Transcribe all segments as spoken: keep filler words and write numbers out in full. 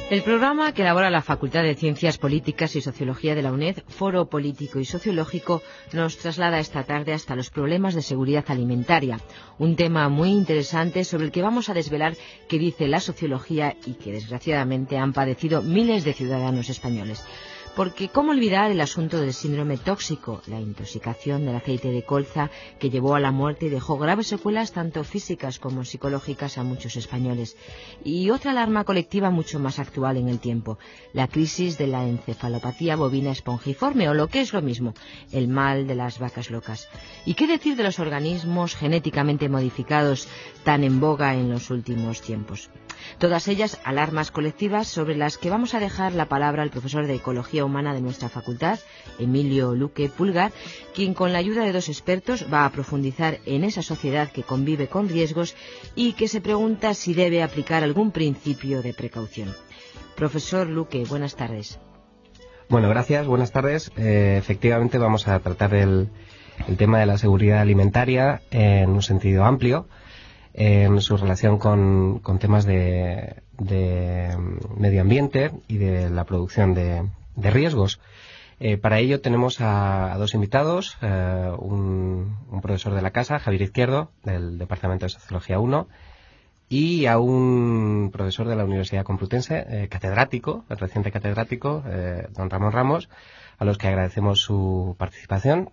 El programa que elabora la Facultad de Ciencias Políticas y Sociología de la UNED, Foro Político y Sociológico, nos traslada esta tarde hasta los problemas de seguridad alimentaria, un tema muy interesante sobre el que vamos a desvelar qué dice la sociología y que desgraciadamente han padecido miles de ciudadanos españoles. Porque ¿cómo olvidar el asunto del síndrome tóxico, la intoxicación del aceite de colza que llevó a la muerte y dejó graves secuelas tanto físicas como psicológicas a muchos españoles? Y otra alarma colectiva mucho más actual en el tiempo, la crisis de la encefalopatía bovina espongiforme, o lo que es lo mismo, el mal de las vacas locas. ¿Y qué decir de los organismos genéticamente modificados tan en boga en los últimos tiempos? Todas ellas alarmas colectivas sobre las que vamos a dejar la palabra al profesor de Ecología Humana de nuestra facultad, Emilio Luque Pulgar, quien con la ayuda de dos expertos va a profundizar en esa sociedad que convive con riesgos y que se pregunta si debe aplicar algún principio de precaución. Profesor Luque, buenas tardes. Bueno, gracias, buenas tardes. Eh, efectivamente vamos a tratar el, el tema de la seguridad alimentaria en un sentido amplio, en su relación con, con temas de, de medio ambiente y de la producción de, de riesgos. Eh, para ello tenemos a, a dos invitados, eh, un, un profesor de la casa, Javier Izquierdo, del Departamento de Sociología uno, y a un profesor de la Universidad Complutense, eh, catedrático, el reciente catedrático, eh, don Ramón Ramos, a los que agradecemos su participación.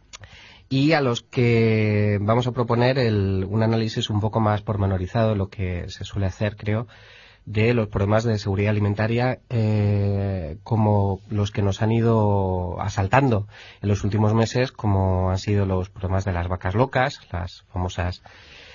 Y a los que vamos a proponer el, un análisis un poco más pormenorizado de lo que se suele hacer, creo, de los problemas de seguridad alimentaria eh, como los que nos han ido asaltando en los últimos meses, como han sido los problemas de las vacas locas, las famosas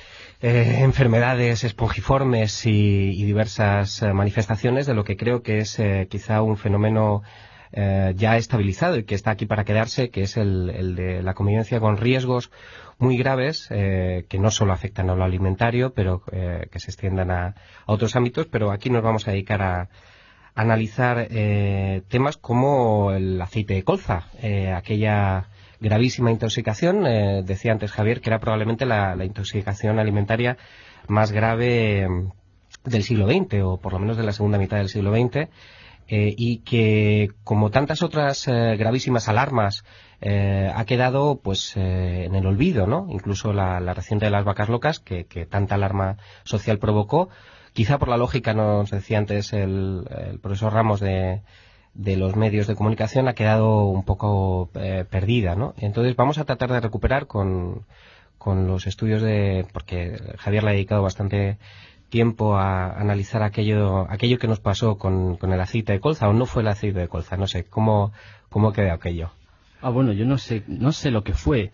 eh, enfermedades espongiformes y, y diversas eh, manifestaciones de lo que creo que es eh, quizá un fenómeno Eh, ya estabilizado y que está aquí para quedarse, que es el, el de la convivencia con riesgos muy graves eh, que no solo afectan a lo alimentario, pero eh, que se extiendan a, a otros ámbitos. Pero aquí nos vamos a dedicar a, a analizar eh, temas como el aceite de colza, eh, aquella gravísima intoxicación, eh, decía antes Javier, que era probablemente la, la intoxicación alimentaria más grave eh, del siglo veinte, o por lo menos de la segunda mitad del siglo veinte. Eh, y que, como tantas otras eh, gravísimas alarmas, eh, ha quedado pues eh, en el olvido, ¿no? Incluso la, la reciente de las vacas locas, que, que tanta alarma social provocó, quizá por la lógica, nos decía antes el, el profesor Ramos, de, de los medios de comunicación, ha quedado un poco eh, perdida, ¿no? Entonces vamos a tratar de recuperar con, con los estudios de... porque Javier le ha dedicado bastante tiempo a analizar aquello aquello que nos pasó con, con el aceite de colza, o no fue el aceite de colza, no sé, ¿cómo, cómo quedó aquello? Ah, bueno, yo no sé, no sé lo que fue.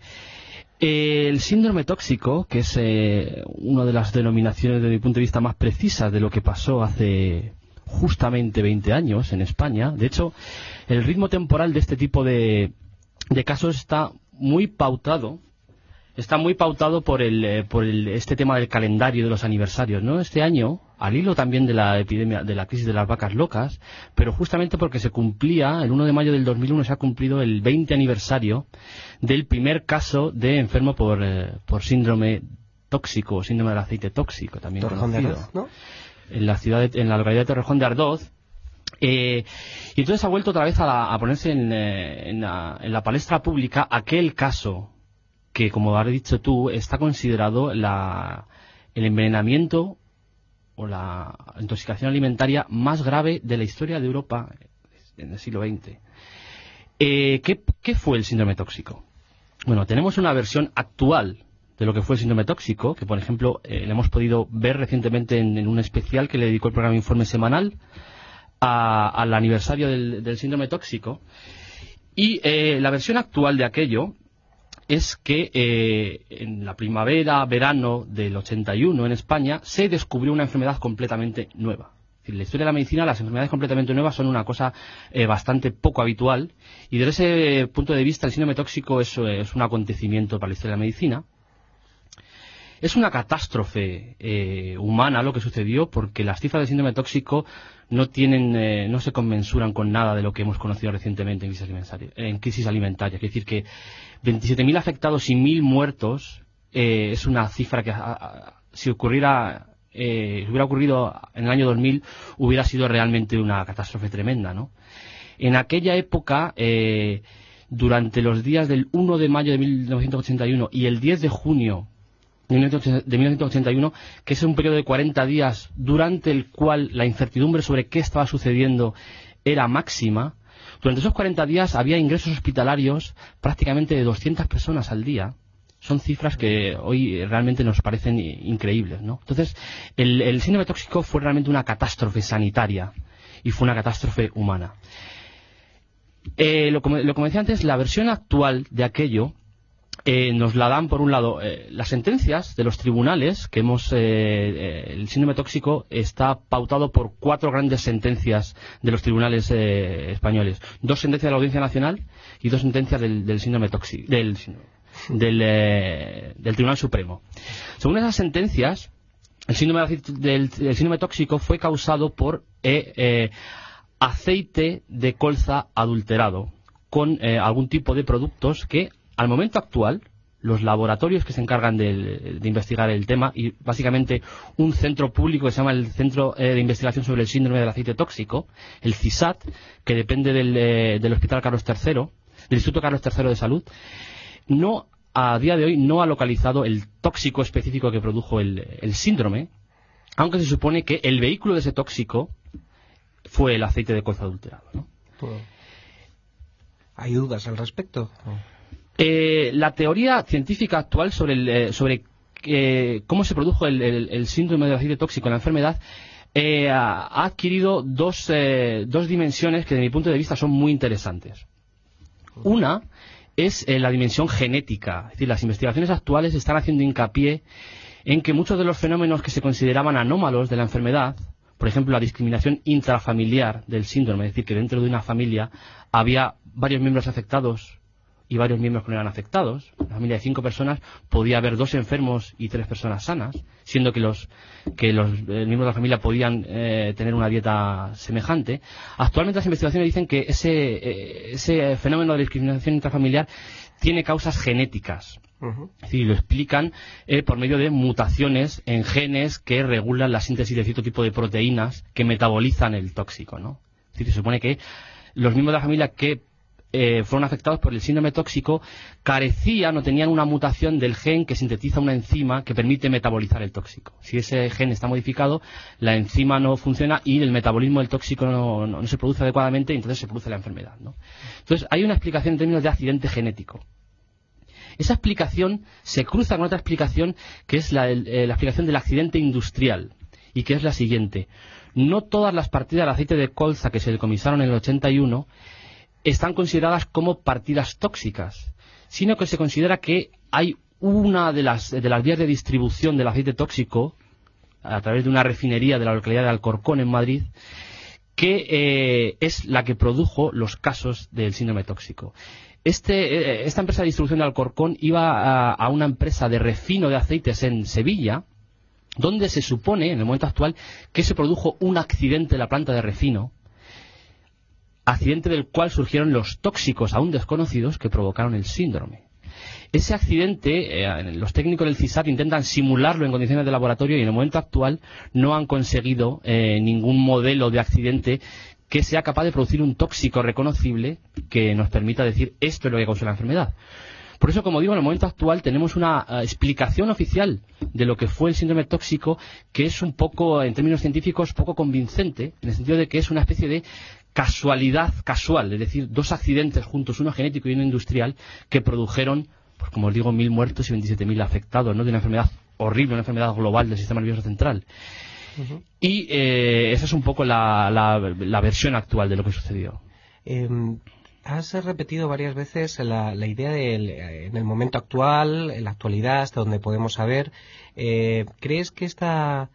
Eh, el síndrome tóxico, que es eh, una de las denominaciones desde mi punto de vista más precisas de lo que pasó hace justamente veinte años en España. De hecho, el ritmo temporal de este tipo de, de casos está muy pautado Está muy pautado por el eh, por el, este tema del calendario de los aniversarios, ¿no? Este año, al hilo también de la epidemia, de la crisis de las vacas locas, pero justamente porque se cumplía, el uno de mayo del dos mil uno se ha cumplido el veinte aniversario del primer caso de enfermo por, eh, por síndrome tóxico, síndrome del aceite tóxico, también Torrejón conocido, de Ardoz, ¿no? En la ciudad, de, en la localidad de Torrejón de Ardoz. Eh, y entonces ha vuelto otra vez a, la, a ponerse en, eh, en, la, en la palestra pública aquel caso que, como has dicho tú, está considerado la, el envenenamiento o la intoxicación alimentaria más grave de la historia de Europa en el siglo veinte. Eh, ¿qué, ¿Qué fue el síndrome tóxico? Bueno, tenemos una versión actual de lo que fue el síndrome tóxico, que por ejemplo eh, le hemos podido ver recientemente en, en un especial que le dedicó el programa Informe Semanal a, al aniversario del, del síndrome tóxico. Y eh, la versión actual de aquello es que eh, en la primavera, verano del ochenta y uno en España se descubrió una enfermedad completamente nueva. Es decir, en la historia de la medicina las enfermedades completamente nuevas son una cosa eh, bastante poco habitual, y desde ese punto de vista el síndrome tóxico es, es un acontecimiento para la historia de la medicina. Es una catástrofe eh, humana lo que sucedió, porque las cifras del síndrome tóxico no tienen, eh, no se conmensuran con nada de lo que hemos conocido recientemente en crisis alimentaria. En crisis alimentaria. Es decir, que veintisiete mil afectados y mil muertos eh, es una cifra que, a, a, si ocurriera eh, si hubiera ocurrido en el año dos mil, hubiera sido realmente una catástrofe tremenda, ¿no? En aquella época, eh, durante los días del uno de mayo de mil novecientos ochenta y uno y el diez de junio de mil novecientos ochenta y uno, que es un periodo de cuarenta días durante el cual la incertidumbre sobre qué estaba sucediendo era máxima, durante esos cuarenta días había ingresos hospitalarios prácticamente de doscientas personas al día. Son cifras que hoy realmente nos parecen increíbles, ¿no? Entonces, el, el síndrome tóxico fue realmente una catástrofe sanitaria y fue una catástrofe humana. Eh, lo, lo como decía antes, la versión actual de aquello eh, nos la dan, por un lado, eh, las sentencias de los tribunales, que hemos, eh, eh, el síndrome tóxico está pautado por cuatro grandes sentencias de los tribunales eh, españoles. Dos sentencias de la Audiencia Nacional y dos sentencias del, del síndrome tóxico, del síndrome. Del, eh, del Tribunal Supremo. Según esas sentencias, el síndrome, del, del síndrome tóxico fue causado por eh, eh, aceite de colza adulterado con eh, algún tipo de productos que, al momento actual, los laboratorios que se encargan de, de investigar el tema, y básicamente un centro público que se llama el Centro eh, de Investigación sobre el Síndrome del Aceite Tóxico, el CISAT, que depende del, eh, del Hospital Carlos tercero, del Instituto Carlos tercero de Salud, no, a día de hoy no ha localizado el tóxico específico que produjo el, el síndrome, aunque se supone que el vehículo de ese tóxico fue el aceite de colza adulterado, ¿no? ¿Hay dudas al respecto? Eh, la teoría científica actual sobre, el, sobre eh, cómo se produjo el, el, el síndrome del aceite tóxico en la enfermedad eh, ha adquirido dos, eh, dos dimensiones que, desde mi punto de vista, son muy interesantes. Una es eh, la dimensión genética. Es decir, las investigaciones actuales están haciendo hincapié en que muchos de los fenómenos que se consideraban anómalos de la enfermedad, por ejemplo, la discriminación intrafamiliar del síndrome, es decir, que dentro de una familia había varios miembros afectados y varios miembros que no eran afectados. En una familia de cinco personas podía haber dos enfermos y tres personas sanas, siendo que los que los eh, miembros de la familia podían eh, tener una dieta semejante. Actualmente las investigaciones dicen que ese, eh, ese fenómeno de discriminación intrafamiliar tiene causas genéticas. Uh-huh. Es decir, lo explican eh, por medio de mutaciones en genes que regulan la síntesis de cierto tipo de proteínas que metabolizan el tóxico, ¿no? Es decir, se supone que los miembros de la familia que Eh, fueron afectados por el síndrome tóxico carecían o tenían una mutación del gen que sintetiza una enzima que permite metabolizar el tóxico. Si ese gen está modificado, la enzima no funciona y el metabolismo del tóxico no, no, no se produce adecuadamente y entonces se produce la enfermedad, ¿no? Entonces hay una explicación en términos de accidente genético. Esa explicación se cruza con otra explicación que es la, eh, la explicación del accidente industrial, y que es la siguiente. No todas las partidas de aceite de colza que se decomisaron en el ochenta y uno están consideradas como partidas tóxicas, sino que se considera que hay una de las, de las vías de distribución del aceite tóxico a través de una refinería de la localidad de Alcorcón, en Madrid, que eh, es la que produjo los casos del síndrome tóxico. Este, eh, esta empresa de distribución de Alcorcón iba a, a una empresa de refino de aceites en Sevilla, donde se supone, en el momento actual, que se produjo un accidente en la planta de refino, accidente del cual surgieron los tóxicos aún desconocidos que provocaron el síndrome. Ese accidente, eh, los técnicos del CISAT intentan simularlo en condiciones de laboratorio y en el momento actual no han conseguido eh, ningún modelo de accidente que sea capaz de producir un tóxico reconocible que nos permita decir esto es lo que causó la enfermedad. Por eso, como digo, en el momento actual tenemos una uh, explicación oficial de lo que fue el síndrome tóxico que es un poco, en términos científicos, poco convincente, en el sentido de que es una especie de casualidad casual, es decir, dos accidentes juntos, uno genético y uno industrial, que produjeron, pues como os digo, mil muertos y veintisiete mil afectados, ¿no?, de una enfermedad horrible, una enfermedad global del sistema nervioso central. Uh-huh. Y eh, esa es un poco la, la, la versión actual de lo que sucedió. Eh, has repetido varias veces la, la idea de en el momento actual, en la actualidad, hasta donde podemos saber. Eh, ¿Crees que esta...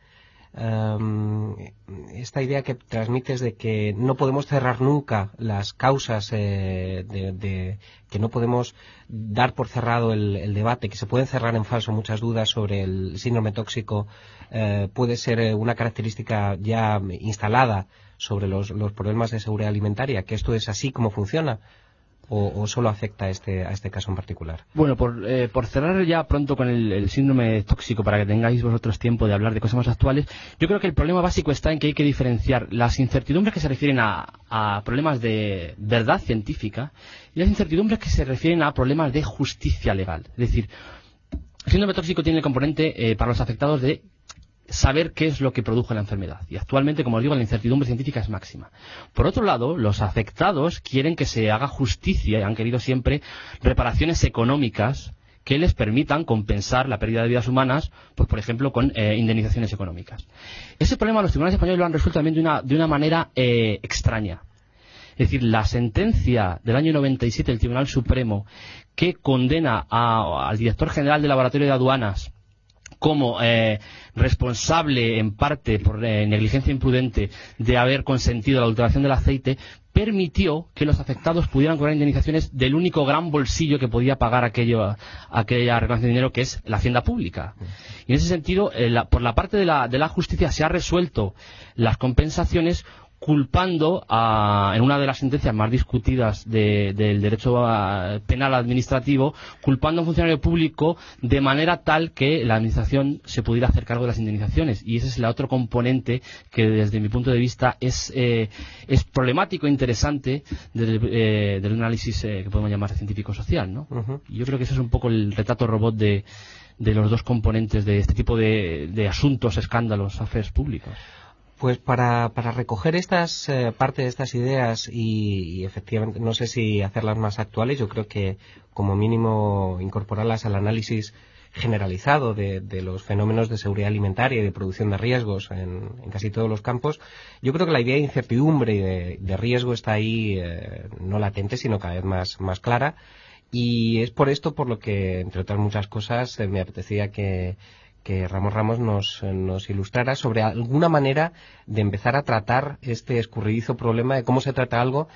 Um, esta idea que transmites de que no podemos cerrar nunca las causas, eh, de, de que no podemos dar por cerrado el, el debate, que se pueden cerrar en falso muchas dudas sobre el síndrome tóxico, eh, puede ser una característica ya instalada sobre los, los problemas de seguridad alimentaria, que esto es así como funciona? o, o solo afecta a este, a este caso en particular? Bueno, por, eh, por cerrar ya pronto con el, el síndrome tóxico, para que tengáis vosotros tiempo de hablar de cosas más actuales, yo creo que el problema básico está en que hay que diferenciar las incertidumbres que se refieren a, a problemas de verdad científica y las incertidumbres que se refieren a problemas de justicia legal. Es decir, el síndrome tóxico tiene el componente eh, para los afectados de saber qué es lo que produjo la enfermedad. Y actualmente, como os digo, la incertidumbre científica es máxima. Por otro lado, los afectados quieren que se haga justicia y han querido siempre reparaciones económicas que les permitan compensar la pérdida de vidas humanas, pues por ejemplo, con eh, indemnizaciones económicas. Ese problema los tribunales españoles lo han resuelto también de una, de una manera eh, extraña. Es decir, la sentencia del año noventa y siete del Tribunal Supremo que condena a, al director general del Laboratorio de Aduanas como eh, responsable en parte por eh, negligencia imprudente de haber consentido la adulteración del aceite, permitió que los afectados pudieran cobrar indemnizaciones del único gran bolsillo que podía pagar aquello, aquella reclamación de dinero, que es la hacienda pública. Y en ese sentido, eh, la, por la parte de la, de la justicia se ha resuelto las compensaciones culpando a, en una de las sentencias más discutidas de, del derecho a, penal administrativo, culpando a un funcionario público de manera tal que la administración se pudiera hacer cargo de las indemnizaciones. Y ese es el otro componente que desde mi punto de vista es, eh, es problemático e interesante del, eh, del análisis eh, que podemos llamar científico-social, ¿no? Uh-huh. Yo creo que ese es un poco el retrato robot de, de los dos componentes de este tipo de, de asuntos, escándalos, affairs públicos. Pues para, para recoger estas eh, parte de estas ideas y, y efectivamente no sé si hacerlas más actuales, yo creo que como mínimo incorporarlas al análisis generalizado de, de los fenómenos de seguridad alimentaria y de producción de riesgos en, en casi todos los campos. Yo creo que la idea de incertidumbre y de, de riesgo está ahí eh, no latente, sino cada vez más, más clara, y es por esto por lo que, entre otras muchas cosas, eh, me apetecía que que Ramón Ramos nos, nos ilustrara sobre alguna manera de empezar a tratar este escurridizo problema de cómo se trata algo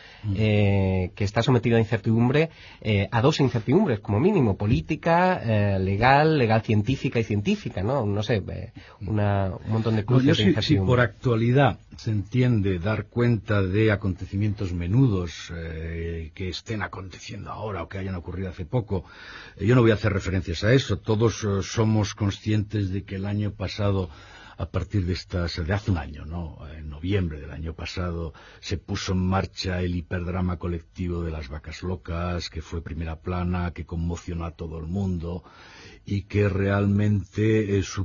eh, que está sometido a incertidumbre, eh, a dos incertidumbres como mínimo, política, eh, legal, legal científica y científica, ¿no? No sé, eh, una, un montón de cruces no, de si, incertidumbre. Si por actualidad se entiende dar cuenta de acontecimientos menudos eh, que estén aconteciendo ahora o que hayan ocurrido hace poco, eh, yo no voy a hacer referencias a eso. Todos eh, somos conscientes de que el año pasado, a partir de estas, de hace un año, ¿no? En noviembre del año pasado, se puso en marcha el hiperdrama colectivo de las vacas locas, que fue primera plana, que conmocionó a todo el mundo y que realmente eh,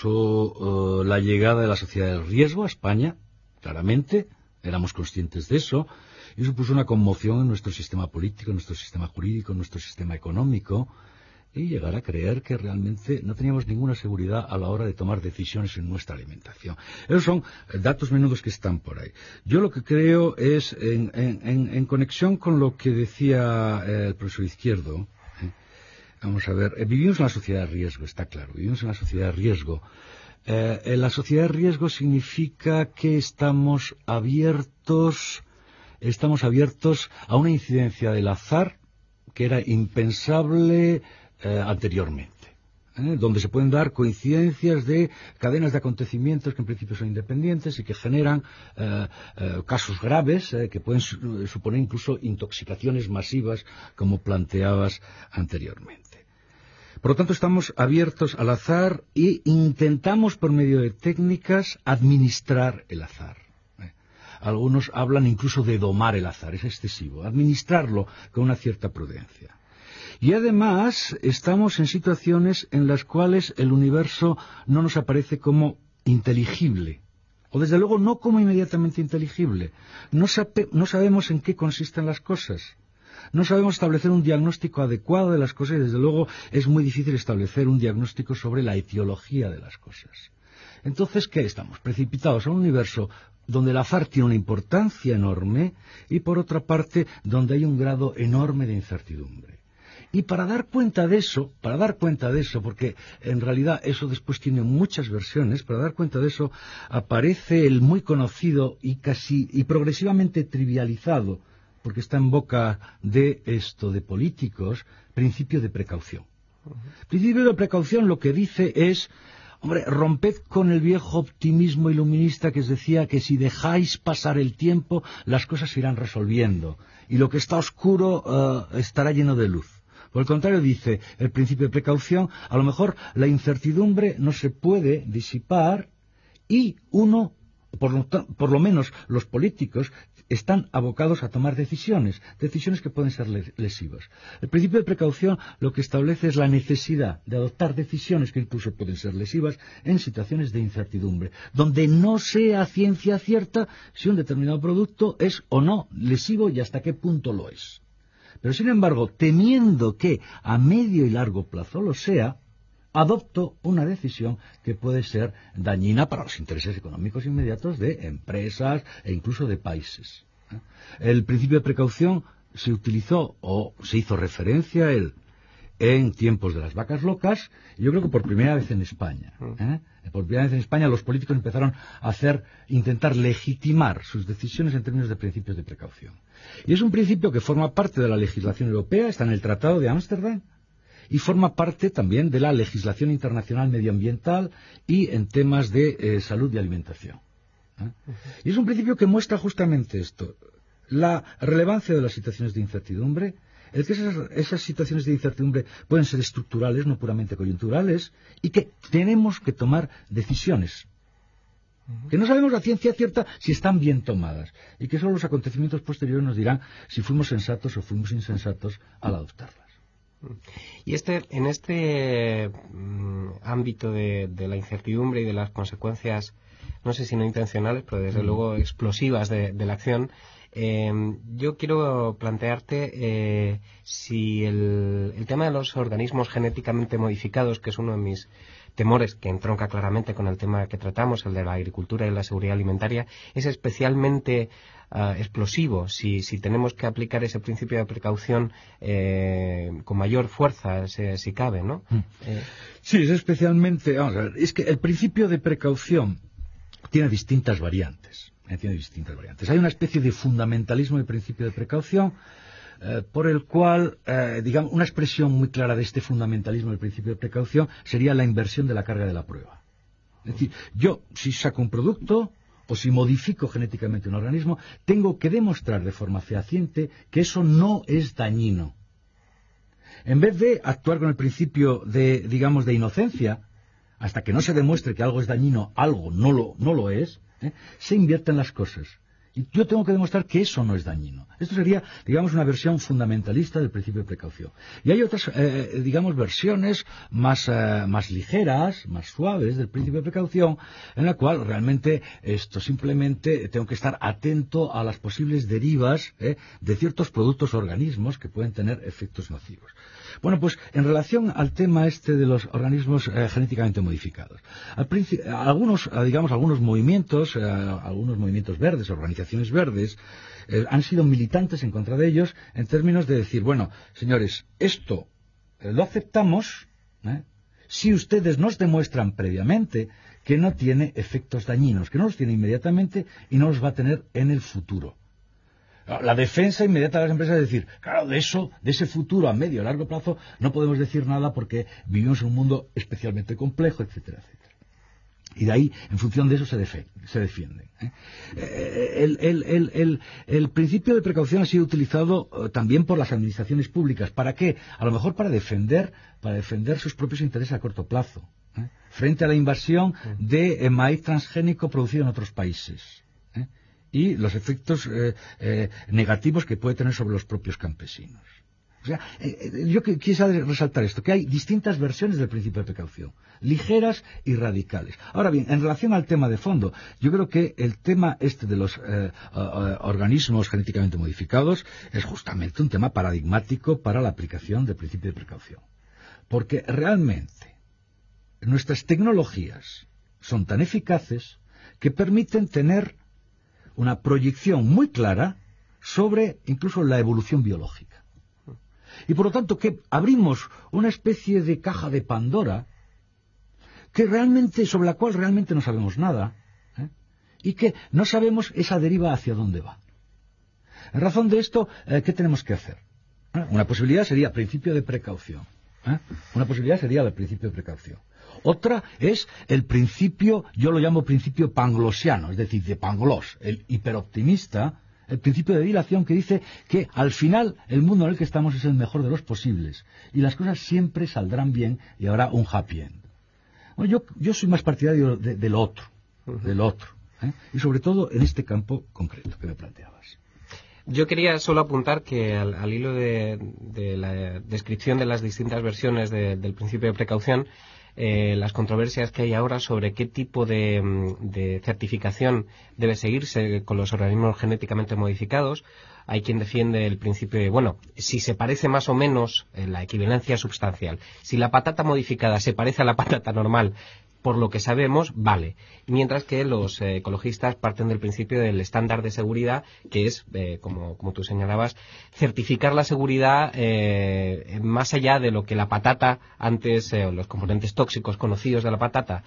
supuso eh, la llegada de la sociedad del riesgo a España, claramente, éramos conscientes de eso, y supuso una conmoción en nuestro sistema político, en nuestro sistema jurídico, en nuestro sistema económico, y llegar a creer que realmente no teníamos ninguna seguridad a la hora de tomar decisiones en nuestra alimentación. Esos son datos menudos que están por ahí. Yo lo que creo es, en, en, en conexión con lo que decía eh, el profesor Izquierdo, eh, vamos a ver, eh, vivimos en una sociedad de riesgo, está claro, vivimos en una sociedad de riesgo. Eh, en la sociedad de riesgo significa que estamos abiertos, estamos abiertos a una incidencia del azar que era impensable Eh, anteriormente, ¿eh? donde se pueden dar coincidencias de cadenas de acontecimientos que en principio son independientes y que generan eh, eh, casos graves eh, que pueden su suponer incluso intoxicaciones masivas, como planteabas anteriormente. Por lo tanto, estamos abiertos al azar e intentamos por medio de técnicas administrar el azar. ¿eh? Algunos hablan incluso de domar el azar, es excesivo, administrarlo con una cierta prudencia. Y además estamos en situaciones en las cuales el universo no nos aparece como inteligible, o desde luego no como inmediatamente inteligible. No, sabe, no sabemos en qué consisten las cosas. No sabemos establecer un diagnóstico adecuado de las cosas y desde luego es muy difícil establecer un diagnóstico sobre la etiología de las cosas. Entonces, ¿qué estamos? Precipitados a un universo donde el azar tiene una importancia enorme y por otra parte donde hay un grado enorme de incertidumbre. Y para dar cuenta de eso, para dar cuenta de eso, porque en realidad eso después tiene muchas versiones, para dar cuenta de eso aparece el muy conocido y casi y progresivamente trivializado, porque está en boca de esto de políticos, principio de precaución. Uh-huh. Principio de precaución lo que dice es, Hombre, romped con el viejo optimismo iluminista que os decía que si dejáis pasar el tiempo, las cosas se irán resolviendo, y lo que está oscuro uh, estará lleno de luz. Por el contrario, dice el principio de precaución, a lo mejor la incertidumbre no se puede disipar y uno, por lo, por lo menos los políticos, están abocados a tomar decisiones, decisiones que pueden ser lesivas. El principio de precaución lo que establece es la necesidad de adoptar decisiones que incluso pueden ser lesivas en situaciones de incertidumbre, donde no sea ciencia cierta si un determinado producto es o no lesivo y hasta qué punto lo es. Pero, sin embargo, temiendo que a medio y largo plazo lo sea, adopto una decisión que puede ser dañina para los intereses económicos inmediatos de empresas e incluso de países. El principio de precaución se utilizó o se hizo referencia a él en tiempos de las vacas locas, y yo creo que por primera vez en España. ¿eh? Por primera vez en España los políticos empezaron a hacer, intentar legitimar sus decisiones en términos de principios de precaución. Y es un principio que forma parte de la legislación europea, está en el Tratado de Ámsterdam, y forma parte también de la legislación internacional medioambiental y en temas de eh, salud y alimentación. ¿eh? Y es un principio que muestra justamente esto, la relevancia de las situaciones de incertidumbre, el que esas, esas situaciones de incertidumbre pueden ser estructurales, no puramente coyunturales, y que tenemos que tomar decisiones que no sabemos a ciencia cierta si están bien tomadas, y que solo los acontecimientos posteriores nos dirán si fuimos sensatos o fuimos insensatos al adoptarlas. Y este, en este mm, ámbito de, de la incertidumbre y de las consecuencias, no sé si no intencionales, pero desde mm. luego explosivas de, de la acción, eh, yo quiero plantearte eh, si el, el tema de los organismos genéticamente modificados, que es uno de mis temores, que entronca claramente con el tema que tratamos, el de la agricultura y la seguridad alimentaria, es especialmente uh, explosivo si, si tenemos que aplicar ese principio de precaución eh, con mayor fuerza, si, si cabe, ¿no? Mm. Eh. Sí, es especialmente... Vamos a ver, es que el principio de precaución tiene distintas variantes. Eh, tiene distintas variantes. Hay una especie de fundamentalismo del principio de precaución, Eh, por el cual, eh, digamos, una expresión muy clara de este fundamentalismo del principio de precaución sería la inversión de la carga de la prueba. Es decir, yo, si saco un producto o si modifico genéticamente un organismo, tengo que demostrar de forma fehaciente que eso no es dañino. En vez de actuar con el principio de, digamos, de inocencia, hasta que no se demuestre que algo es dañino, algo no lo, no lo es, ¿eh? se invierten las cosas. Y yo tengo que demostrar que eso no es dañino. Esto sería, digamos, una versión fundamentalista del principio de precaución. Y hay otras, eh, digamos, versiones más, eh, más ligeras, más suaves del principio de precaución, en la cual realmente esto simplemente tengo que estar atento a las posibles derivas eh, de ciertos productos o organismos que pueden tener efectos nocivos. Bueno, pues en relación al tema este de los organismos eh, genéticamente modificados, al algunos, digamos, algunos movimientos, eh, algunos movimientos verdes, organizaciones verdes, eh, han sido militantes en contra de ellos en términos de decir, bueno, señores, esto eh, lo aceptamos ¿eh? si ustedes nos demuestran previamente que no tiene efectos dañinos, que no los tiene inmediatamente y no los va a tener en el futuro. La defensa inmediata de las empresas es decir, claro, de eso, de ese futuro a medio y largo plazo no podemos decir nada porque vivimos en un mundo especialmente complejo, etcétera, etcétera. Y de ahí, en función de eso, se, defe, se defienden. ¿eh? El, el, el, el, el principio de precaución ha sido utilizado uh, también por las administraciones públicas. ¿Para qué? A lo mejor para defender, para defender sus propios intereses a corto plazo, ¿eh? frente a la invasión de eh, maíz transgénico producido en otros países. ¿eh? Y los efectos eh, eh, negativos que puede tener sobre los propios campesinos. O sea, eh, yo quisiera resaltar esto, que hay distintas versiones del principio de precaución, ligeras y radicales. Ahora bien, en relación al tema de fondo, yo creo que el tema este de los eh, uh, organismos genéticamente modificados es justamente un tema paradigmático para la aplicación del principio de precaución. Porque realmente nuestras tecnologías son tan eficaces que permiten tener una proyección muy clara sobre incluso la evolución biológica. Y por lo tanto que abrimos una especie de caja de Pandora que realmente, sobre la cual realmente no sabemos nada, ¿eh? y que no sabemos esa deriva hacia dónde va. En razón de esto, eh, ¿qué tenemos que hacer? ¿Eh? Una posibilidad sería principio de precaución. ¿eh? Una posibilidad sería el principio de precaución. Otra es el principio, yo lo llamo principio panglosiano, es decir, de Pangloss, el hiperoptimista, el principio de dilación que dice que al final el mundo en el que estamos es el mejor de los posibles y las cosas siempre saldrán bien y habrá un happy end. Bueno, yo, yo soy más partidario de, del otro, del otro, ¿eh? Y sobre todo en este campo concreto que me planteabas. Yo quería solo apuntar que al, al hilo de, de la descripción de las distintas versiones de, del principio de precaución, eh, las controversias que hay ahora sobre qué tipo de, de certificación debe seguirse con los organismos genéticamente modificados. Hay quien defiende el principio de, bueno, si se parece más o menos, en la equivalencia substancial. Si la patata modificada se parece a la patata normal, por lo que sabemos, vale. Mientras que los eh, ecologistas parten del principio del estándar de seguridad, que es, eh, como, como tú señalabas, certificar la seguridad eh, más allá de lo que la patata antes, eh, los componentes tóxicos conocidos de la patata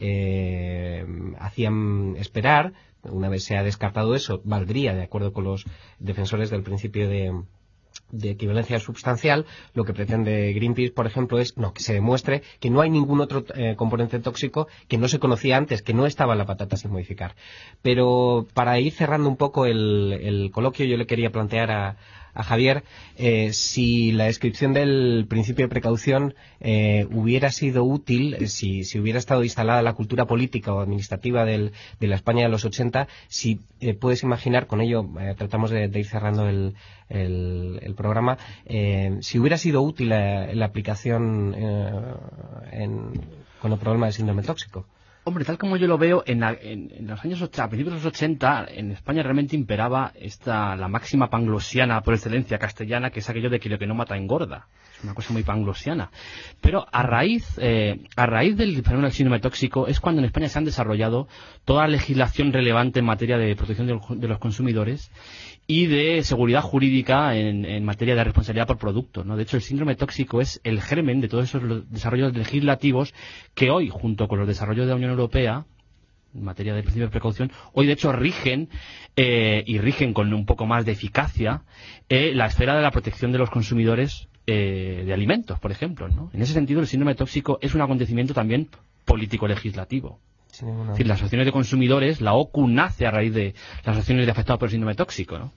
eh, hacían esperar. Una vez se ha descartado eso, valdría, de acuerdo con los defensores del principio de... de equivalencia substancial. Lo que pretende Greenpeace, por ejemplo, es no que se demuestre que no hay ningún otro eh, componente tóxico que no se conocía antes, que no estaba en la patata sin modificar. Pero para ir cerrando un poco el, el coloquio, yo le quería plantear a, a Javier eh, si la descripción del principio de precaución eh, hubiera sido útil, eh, si, si hubiera estado instalada la cultura política o administrativa del, de la España de los ochenta, si eh, puedes imaginar, con ello eh, tratamos de, de ir cerrando el, el, el programa, eh, si hubiera sido útil la, la aplicación eh, en, con el problema del síndrome tóxico. Hombre, tal como yo lo veo, en, la, en, en los años ochenta, a principios de los ochenta, en España realmente imperaba esta la máxima panglosiana por excelencia castellana, que es aquello de que lo que no mata engorda. Es una cosa muy panglosiana. Pero a raíz, eh, a raíz del fenómeno del síndrome tóxico es cuando en España se han desarrollado toda la legislación relevante en materia de protección de, de los consumidores y de seguridad jurídica en, en materia de responsabilidad por producto, ¿no? De hecho, el síndrome tóxico es el germen de todos esos desarrollos legislativos que hoy, junto con los desarrollos de la Unión Europea, en materia de principio de precaución, hoy de hecho rigen, eh, y rigen con un poco más de eficacia, eh, la esfera de la protección de los consumidores eh, de alimentos, por ejemplo, ¿no? En ese sentido, el síndrome tóxico es un acontecimiento también político-legislativo. Sí, es decir, las asociaciones de consumidores, la O C U nace a raíz de las asociaciones de afectados por el síndrome tóxico, ¿no?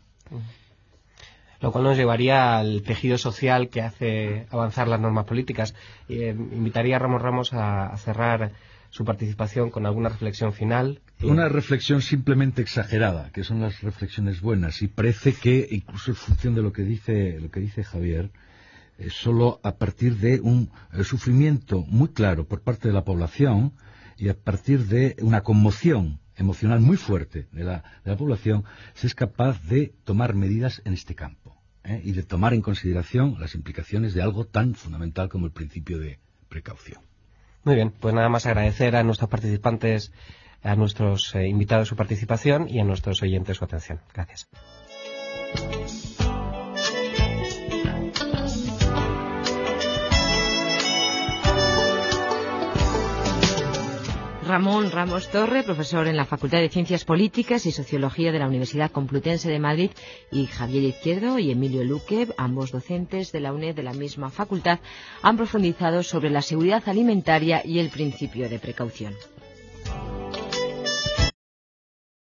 Lo cual nos llevaría al tejido social que hace avanzar las normas políticas. Eh, invitaría a Ramón Ramos a, a cerrar su participación con alguna reflexión final. Una reflexión simplemente exagerada, que son las reflexiones buenas, y parece que, incluso en función de lo que dice, lo que dice Javier, eh, solo a partir de un eh, sufrimiento muy claro por parte de la población y a partir de una conmoción emocional muy fuerte de la, de la población, se es capaz de tomar medidas en este campo, ¿eh? Y de tomar en consideración las implicaciones de algo tan fundamental como el principio de precaución. Muy bien, pues nada más agradecer a nuestros participantes, a nuestros eh, invitados su participación y a nuestros oyentes su atención. Gracias. Ramón Ramos Torre, profesor en la Facultad de Ciencias Políticas y Sociología de la Universidad Complutense de Madrid, y Javier Izquierdo y Emilio Luque, ambos docentes de la UNED de la misma facultad, han profundizado sobre la seguridad alimentaria y el principio de precaución.